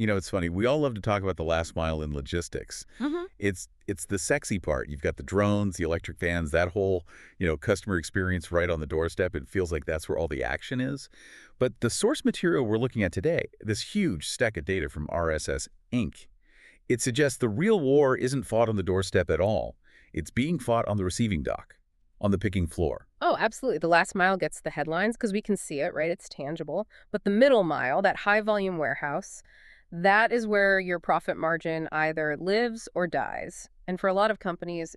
It's funny. We all love to talk about the last mile in logistics. Hmm. It's the sexy part. You've got the drones, the electric vans, that whole, customer experience right on the doorstep. It feels like that's where all the action is. But the source material we're looking at today, this huge stack of data from RSS Inc., it suggests the real war isn't fought on the doorstep at all. It's being fought on the receiving dock, on the picking floor. Oh, absolutely. The last mile gets the headlines because we can see it, right? It's tangible. But the middle mile, that high volume warehouse, that is where your profit margin either lives or dies. And for a lot of companies,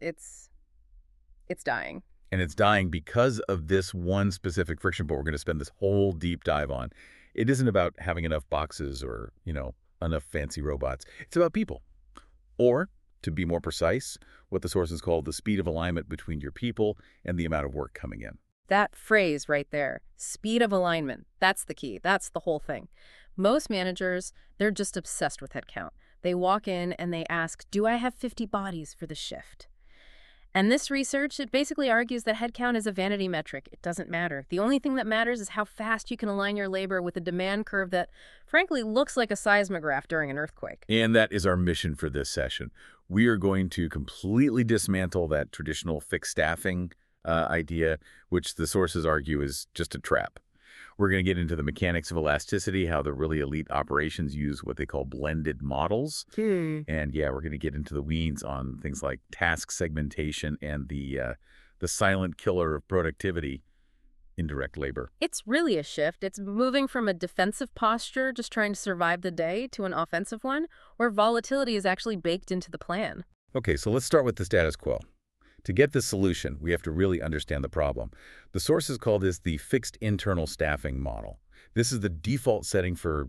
it's dying. And it's dying because of this one specific friction point we're going to spend this whole deep dive on. It isn't about having enough boxes or, enough fancy robots. It's about people. Or, to be more precise, what the sources call the speed of alignment between your people and the amount of work coming in. That phrase right there, speed of alignment, that's the key. That's the whole thing. Most managers, they're just obsessed with headcount. They walk in and they ask, do I have 50 bodies for the shift? And this research, it basically argues that headcount is a vanity metric. It doesn't matter. The only thing that matters is how fast you can align your labor with a demand curve that, frankly, looks like a seismograph during an earthquake. And that is our mission for this session. We are going to completely dismantle that traditional fixed staffing idea, which the sources argue is just a trap. We're going to get into the mechanics of elasticity, how the really elite operations use what they call blended models. And yeah, we're going to get into the weeds on things like task segmentation and the silent killer of productivity, indirect labor. It's really a shift. It's moving from a defensive posture, just trying to survive the day, to an offensive one, where volatility is actually baked into the plan. Okay, so let's start with the status quo. To get this solution, we have to really understand the problem. The sources call this the fixed internal staffing model. This is the default setting for,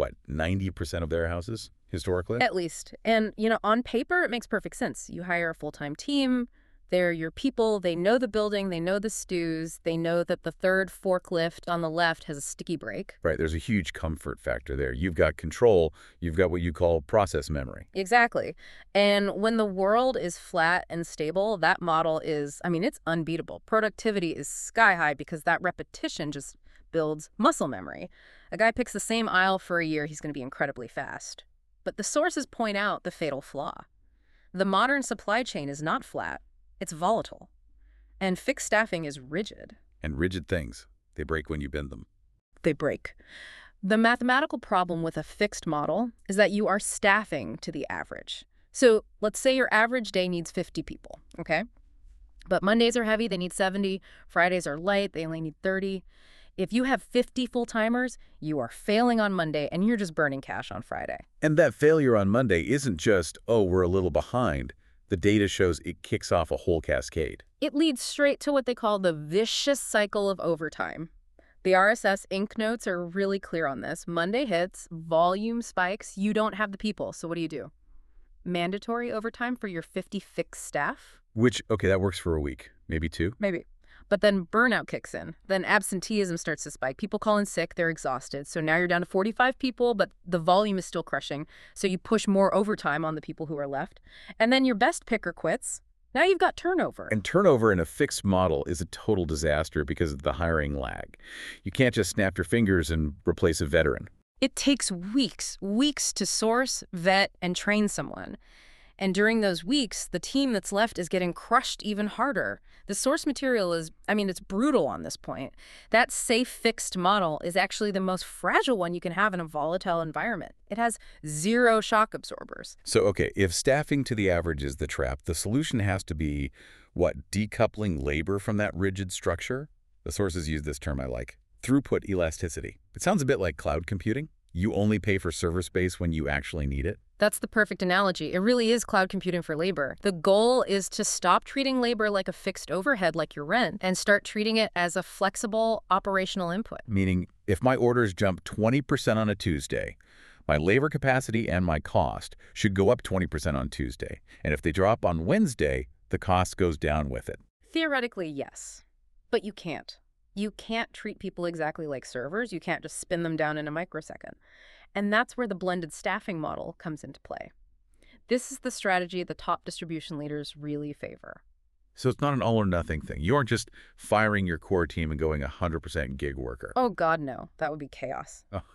90% of their houses historically? At least. And, on paper, it makes perfect sense. You hire a full-time team. They're your people. They know the building. They know the stews. They know that the third forklift on the left has a sticky brake. Right, there's a huge comfort factor there. You've got control. You've got what you call process memory. Exactly. And when the world is flat and stable, that model is, it's unbeatable. Productivity is sky high because that repetition just builds muscle memory. A guy picks the same aisle for a year, he's going to be incredibly fast. But the sources point out the fatal flaw. The modern supply chain is not flat. It's volatile. And fixed staffing is rigid. And rigid things, they break when you bend them. They break. The mathematical problem with a fixed model is that you are staffing to the average. So let's say your average day needs 50 people, okay? But Mondays are heavy, they need 70. Fridays are light, they only need 30. If you have 50 full-timers, you are failing on Monday and you're just burning cash on Friday. And that failure on Monday isn't just, we're a little behind. The data shows it kicks off a whole cascade. It leads straight to what they call the vicious cycle of overtime. The RSS Inc. notes are really clear on this. Monday hits, volume spikes, you don't have the people, so what do? Mandatory overtime for your 50 fixed staff? Which, okay, that works for a week, maybe two. Maybe. But then burnout kicks in. Then absenteeism starts to spike. People call in sick, they're exhausted. So now you're down to 45 people, but the volume is still crushing. So you push more overtime on the people who are left. And then your best picker quits. Now you've got turnover. And turnover in a fixed model is a total disaster because of the hiring lag. You can't just snap your fingers and replace a veteran. It takes weeks to source, vet, and train someone. And during those weeks, the team that's left is getting crushed even harder. The source material is, it's brutal on this point. That safe fixed model is actually the most fragile one you can have in a volatile environment. It has 0 shock absorbers. So, okay, if staffing to the average is the trap, the solution has to be, decoupling labor from that rigid structure? The sources use this term I like. Throughput elasticity. It sounds a bit like cloud computing. You only pay for server space when you actually need it. That's the perfect analogy. It really is cloud computing for labor. The goal is to stop treating labor like a fixed overhead like your rent and start treating it as a flexible operational input. Meaning, if my orders jump 20% on a Tuesday, my labor capacity and my cost should go up 20% on Tuesday. And if they drop on Wednesday, the cost goes down with it. Theoretically, yes. But you can't. You can't treat people exactly like servers. You can't just spin them down in a microsecond. And that's where the blended staffing model comes into play. This is the strategy the top distribution leaders really favor. So it's not an all-or-nothing thing. You aren't just firing your core team and going 100% gig worker. Oh, God, no. That would be chaos.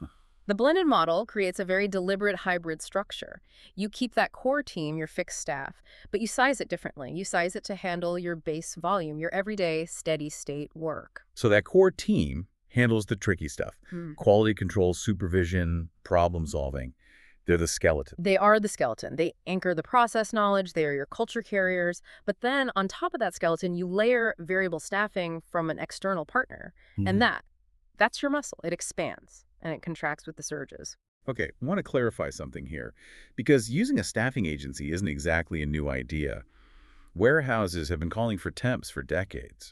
The blended model creates a very deliberate hybrid structure. You keep that core team, your fixed staff, but you size it differently. You size it to handle your base volume, your everyday steady state work. So that core team handles the tricky stuff. Hmm. Quality control, supervision, problem solving. They're the skeleton. They are the skeleton. They anchor the process knowledge. They are your culture carriers. But then on top of that skeleton, you layer variable staffing from an external partner. And that's your muscle. It expands and it contracts with the surges. Okay, I want to clarify something here, because using a staffing agency isn't exactly a new idea. Warehouses have been calling for temps for decades.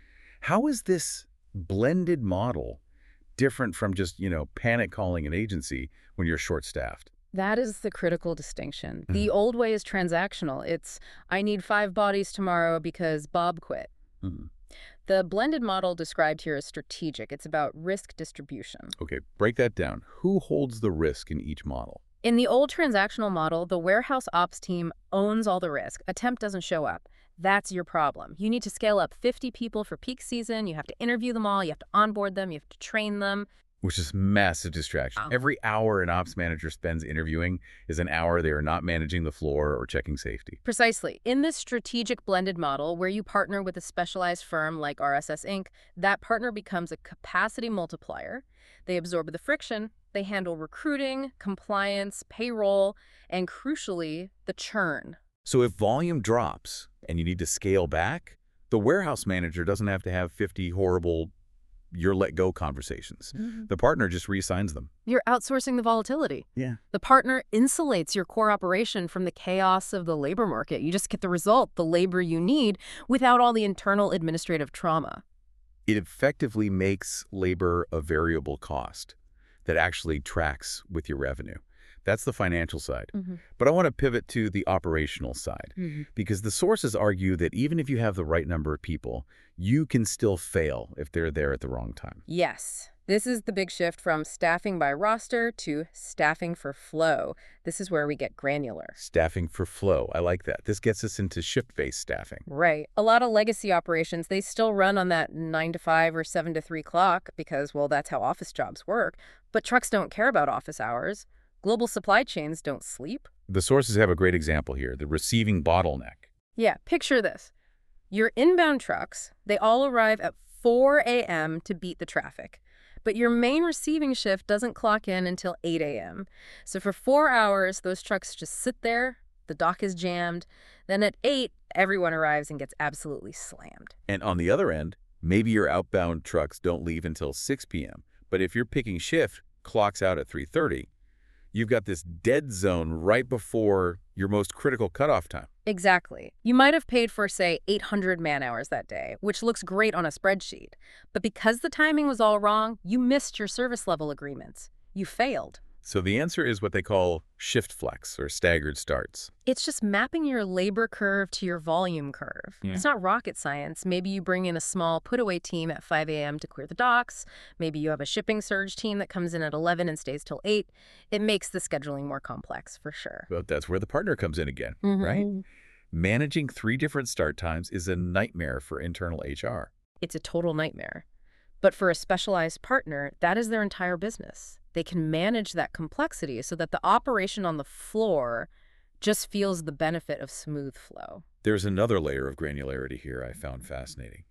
How is this blended model different from just, panic calling an agency when you're short-staffed? That is the critical distinction. The old way is transactional. It's, I need 5 bodies tomorrow because Bob quit. Mhm. The blended model described here is strategic. It's about risk distribution. Okay, break that down. Who holds the risk in each model? In the old transactional model, the warehouse ops team owns all the risk. A temp doesn't show up. That's your problem. You need to scale up 50 people for peak season. You have to interview them all. You have to onboard them. You have to train them. Which is massive distraction. Oh. Every hour an ops manager spends interviewing is an hour they are not managing the floor or checking safety. Precisely. In this strategic blended model, where you partner with a specialized firm like RSS Inc., that partner becomes a capacity multiplier. They absorb the friction. They handle recruiting, compliance, payroll, and crucially, the churn. So if volume drops and you need to scale back, the warehouse manager doesn't have to have 50 horrible you're let go conversations. The partner just reassigns them. You're outsourcing the volatility. Yeah. The partner insulates your core operation from the chaos of the labor market. You just get the result, the labor you need, without all the internal administrative trauma. It effectively makes labor a variable cost that actually tracks with your revenue. That's the financial side. But I want to pivot to the operational side, because the sources argue that even if you have the right number of people, you can still fail if they're there at the wrong time. Yes. This is the big shift from staffing by roster to staffing for flow. This is where we get granular. Staffing for flow. I like that. This gets us into shift-based staffing. Right. A lot of legacy operations, they still run on that 9 to 5 or 7 to 3 clock because, well, that's how office jobs work. But trucks don't care about office hours. Global supply chains don't sleep. The sources have a great example here, the receiving bottleneck. Yeah, picture this. Your inbound trucks, they all arrive at 4 a.m. to beat the traffic. But your main receiving shift doesn't clock in until 8 a.m. So for 4 hours, those trucks just sit there, the dock is jammed. Then at 8, everyone arrives and gets absolutely slammed. And on the other end, maybe your outbound trucks don't leave until 6 p.m. But if you're picking shift, clocks out at 3:30. You've got this dead zone right before your most critical cutoff time. Exactly. You might have paid for, say, 800 man-hours that day, which looks great on a spreadsheet. But because the timing was all wrong, you missed your service level agreements. You failed. So the answer is what they call shift flex or staggered starts. It's just mapping your labor curve to your volume curve. Yeah. It's not rocket science. Maybe you bring in a small put-away team at 5 a.m. to clear the docks. Maybe you have a shipping surge team that comes in at 11 and stays till 8. It makes the scheduling more complex, for sure. But that's where the partner comes in again, right? Managing 3 different start times is a nightmare for internal HR. It's a total nightmare. But for a specialized partner, that is their entire business. They can manage that complexity so that the operation on the floor just feels the benefit of smooth flow. There's another layer of granularity here I found fascinating.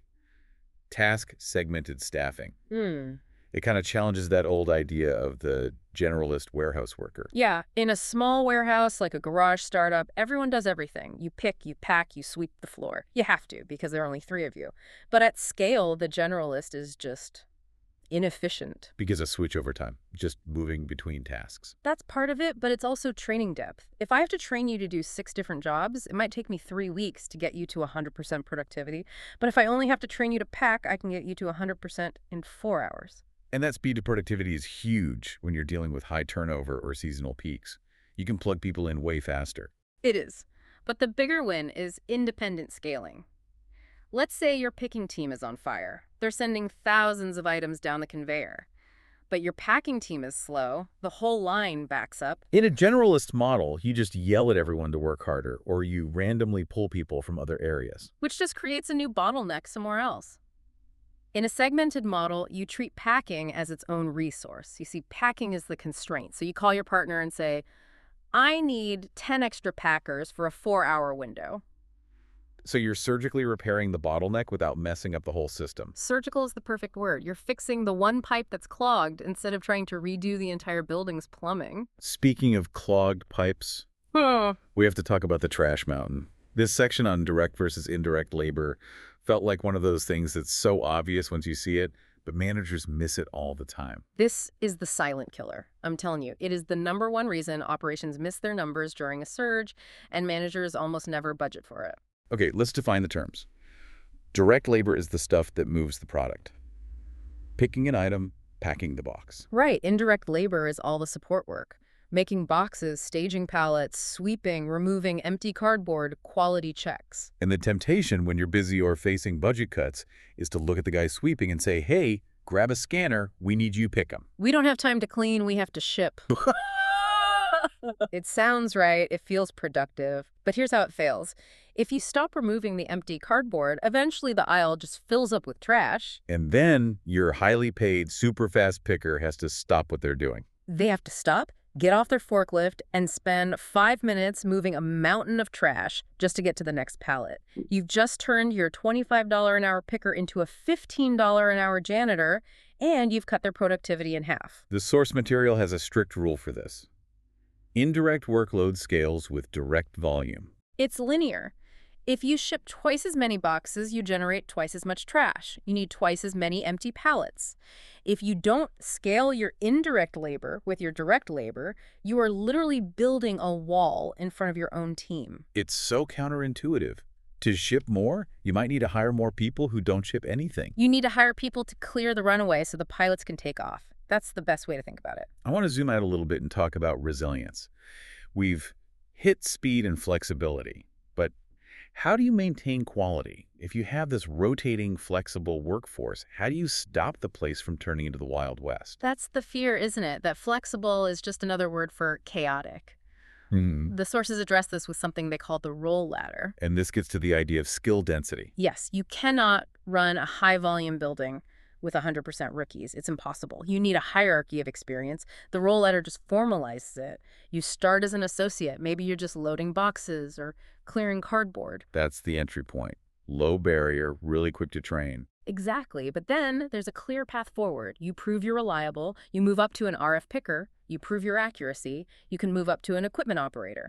Task-segmented staffing. It kind of challenges that old idea of the generalist warehouse worker. Yeah, in a small warehouse like a garage startup, everyone does everything. You pick, you pack, you sweep the floor. You have to because there are only 3 of you. But at scale, the generalist is just inefficient. Because of switch over time, just moving between tasks. That's part of it, but it's also training depth. If I have to train you to do 6 different jobs, it might take me 3 weeks to get you to 100% productivity. But if I only have to train you to pack, I can get you to 100% in 4 hours. And that speed to productivity is huge when you're dealing with high turnover or seasonal peaks. You can plug people in way faster. It is. But the bigger win is independent scaling. Let's say your picking team is on fire. They're sending thousands of items down the conveyor. But your packing team is slow. The whole line backs up. In a generalist model, you just yell at everyone to work harder, or you randomly pull people from other areas. Which just creates a new bottleneck somewhere else. In a segmented model, you treat packing as its own resource. You see, packing is the constraint. So you call your partner and say, I need 10 extra packers for a 4-hour window. So you're surgically repairing the bottleneck without messing up the whole system. Surgical is the perfect word. You're fixing the one pipe that's clogged instead of trying to redo the entire building's plumbing. Speaking of clogged pipes, we have to talk about the trash mountain. This section on direct versus indirect labor felt like one of those things that's so obvious once you see it, but managers miss it all the time. This is the silent killer. I'm telling you, it is the #1 reason operations miss their numbers during a surge, and managers almost never budget for it. Okay, let's define the terms. Direct labor is the stuff that moves the product. Picking an item, packing the box. Right. Indirect labor is all the support work. Making boxes, staging pallets, sweeping, removing empty cardboard, quality checks. And the temptation when you're busy or facing budget cuts is to look at the guy sweeping and say, hey, grab a scanner, we need you pick them. We don't have time to clean, we have to ship. It sounds right, it feels productive, but here's how it fails. If you stop removing the empty cardboard, eventually the aisle just fills up with trash. And then your highly paid, super fast picker has to stop what they're doing. They have to stop, get off their forklift, and spend 5 minutes moving a mountain of trash just to get to the next pallet. You've just turned your $25 an hour picker into a $15 an hour janitor, and you've cut their productivity in half. The source material has a strict rule for this. Indirect workload scales with direct volume. It's linear. If you ship twice as many boxes, you generate twice as much trash. You need twice as many empty pallets. If you don't scale your indirect labor with your direct labor, you are literally building a wall in front of your own team. It's so counterintuitive. To ship more, you might need to hire more people who don't ship anything. You need to hire people to clear the runaway so the pilots can take off. That's the best way to think about it. I want to zoom out a little bit and talk about resilience. We've hit speed and flexibility, but how do you maintain quality? If you have this rotating, flexible workforce, how do you stop the place from turning into the Wild West? That's the fear, isn't it? That flexible is just another word for chaotic. The sources address this with something they call the role ladder. And this gets to the idea of skill density. Yes, you cannot run a high-volume building with 100% rookies. It's impossible. You need a hierarchy of experience. The role ladder just formalizes it. You start as an associate. Maybe you're just loading boxes or clearing cardboard. That's the entry point. Low barrier, really quick to train. Exactly. But then there's a clear path forward. You prove you're reliable. You move up to an RF picker. You prove your accuracy. You can move up to an equipment operator.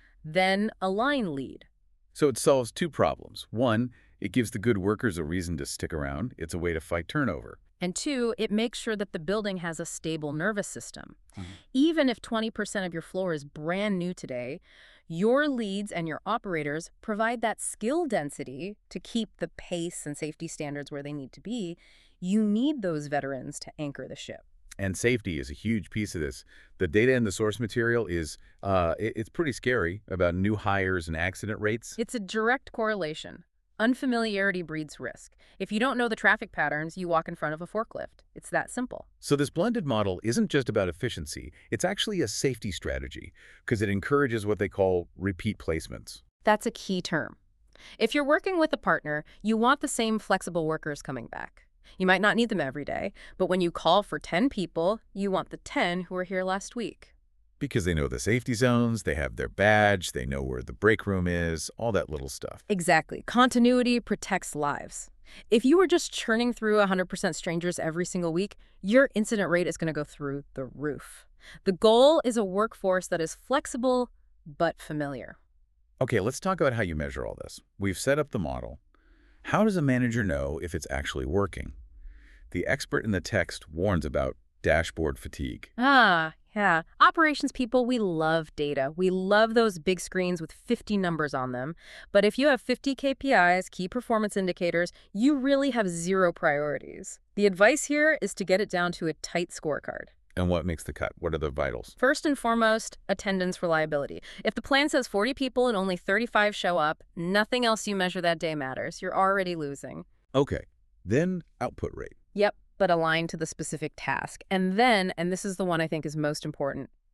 Then a line lead. So it solves two problems. One, it gives the good workers a reason to stick around. It's a way to fight turnover. And 2, it makes sure that the building has a stable nervous system. Even if 20% of your floor is brand new today, your leads and your operators provide that skill density to keep the pace and safety standards where they need to be. You need those veterans to anchor the ship. And safety is a huge piece of this. The data in the source material is, it's pretty scary about new hires and accident rates. It's a direct correlation. Unfamiliarity breeds risk. If you don't know the traffic patterns, you walk in front of a forklift. It's that simple. So this blended model isn't just about efficiency. It's actually a safety strategy because it encourages what they call repeat placements. That's a key term. If you're working with a partner, you want the same flexible workers coming back. You might not need them every day, but when you call for 10 people, you want the 10 who were here last week. Because they know the safety zones, they have their badge, they know where the break room is, all that little stuff. Exactly. Continuity protects lives. If you were just churning through 100% strangers every single week, your incident rate is going to go through the roof. The goal is a workforce that is flexible but familiar. Okay, let's talk about how you measure all this. We've set up the model. How does a manager know if it's actually working? The expert in the text warns about dashboard fatigue. Yeah. Operations people, we love data. We love those big screens with 50 numbers on them. But if you have 50 KPIs, key performance indicators, you really have 0 priorities. The advice here is to get it down to a tight scorecard. And what makes the cut? What are the vitals? First and foremost, attendance reliability. If the plan says 40 people and only 35 show up, nothing else you measure that day matters. You're already losing. Okay, then output rate. Yep, but aligned to the specific task. And then, and this is the one I think is most important,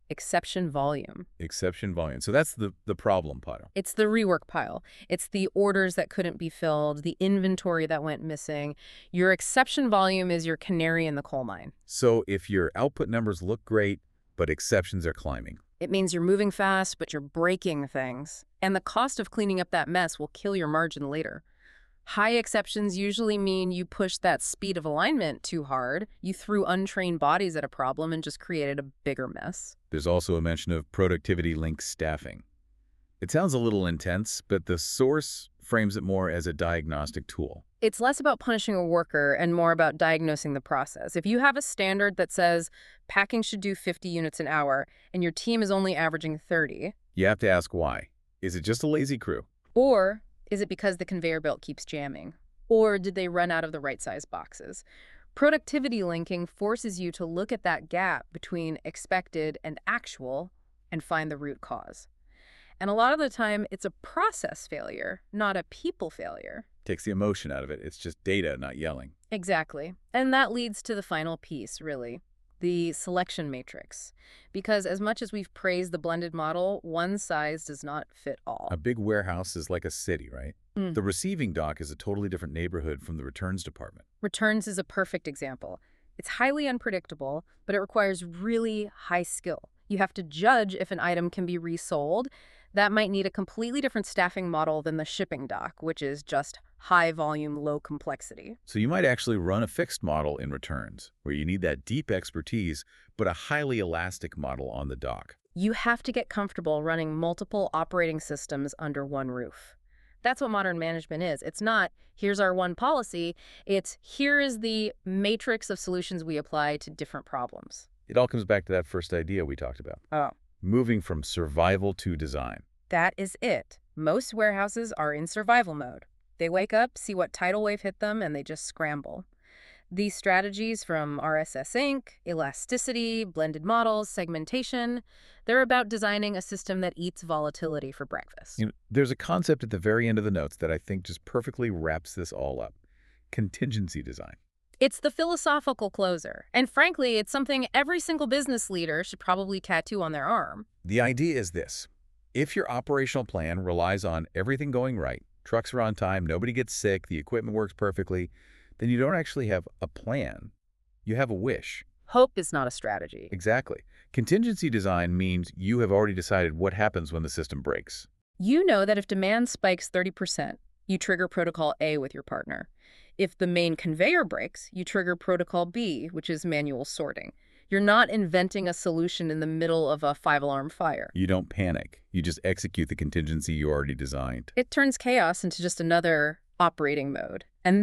exception volume. Exception volume. So that's the problem pile. It's the rework pile. It's the orders that couldn't be filled, the inventory that went missing. Your exception volume is your canary in the coal mine. So if your output numbers look great, but exceptions are climbing. It means you're moving fast, but you're breaking things. And the cost of cleaning up that mess will kill your margin later. High exceptions usually mean you pushed that speed of alignment too hard, you threw untrained bodies at a problem and just created a bigger mess. There's also a mention of productivity-linked staffing. It sounds a little intense, but the source frames it more as a diagnostic tool. It's less about punishing a worker and more about diagnosing the process. If you have a standard that says packing should do 50 units an hour and your team is only averaging 30, You have to ask why. Is it just a lazy crew? or is it because the conveyor belt keeps jamming? Or did they run out of the right size boxes? Productivity linking forces you to look at that gap between expected and actual and find the root cause. And a lot of the time, it's a process failure, not a people failure. Takes the emotion out of it. It's just data, not yelling. Exactly. And that leads to the final piece, really, the selection matrix. Because as much as we've praised the blended model, one size does not fit all. A big warehouse is like a city, right? Mm. The receiving dock is a totally different neighborhood from the returns department. Returns is a perfect example. It's highly unpredictable, but it requires really high skill. You have to judge if an item can be resold. That might need a completely different staffing model than the shipping dock, which is just high volume, low complexity. So you might actually run a fixed model in returns, where you need that deep expertise, but a highly elastic model on the dock. You have to get comfortable running multiple operating systems under one roof. That's what modern management is. It's not, here's our one policy. It's, here is the matrix of solutions we apply to different problems. It all comes back to that first idea we talked about. Oh. Moving from survival to design. That is it. Most warehouses are in survival mode. They wake up, see what tidal wave hit them, and they just scramble. These strategies from RSS Inc., elasticity, blended models, segmentation, they're about designing a system that eats volatility for breakfast. There's a concept at the very end of the notes that I think just perfectly wraps this all up. Contingency design. It's the philosophical closer. And frankly, it's something every single business leader should probably tattoo on their arm. The idea is this. If your operational plan relies on everything going right, trucks are on time, nobody gets sick, the equipment works perfectly, then you don't actually have a plan. You have a wish. Hope is not a strategy. Exactly. Contingency design means you have already decided what happens when the system breaks. You know that if demand spikes 30%, you trigger Protocol A with your partner. If the main conveyor breaks, you trigger Protocol B, which is manual sorting. You're not inventing a solution in the middle of a 5-alarm fire. You don't panic. You just execute the contingency you already designed. It turns chaos into just another operating mode. And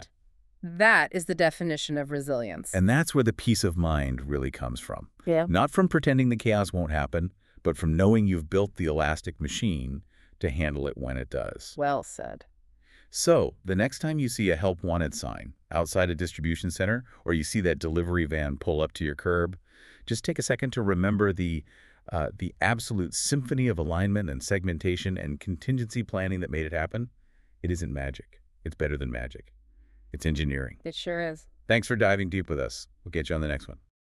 that is the definition of resilience. And that's where the peace of mind really comes from. Yeah. Not from pretending the chaos won't happen, but from knowing you've built the elastic machine to handle it when it does. Well said. So, the next time you see a help wanted sign outside a distribution center, or you see that delivery van pull up to your curb, just take a second to remember the absolute symphony of alignment and segmentation and contingency planning that made it happen. It isn't magic. It's better than magic. It's engineering. It sure is. Thanks for diving deep with us. We'll get you on the next one.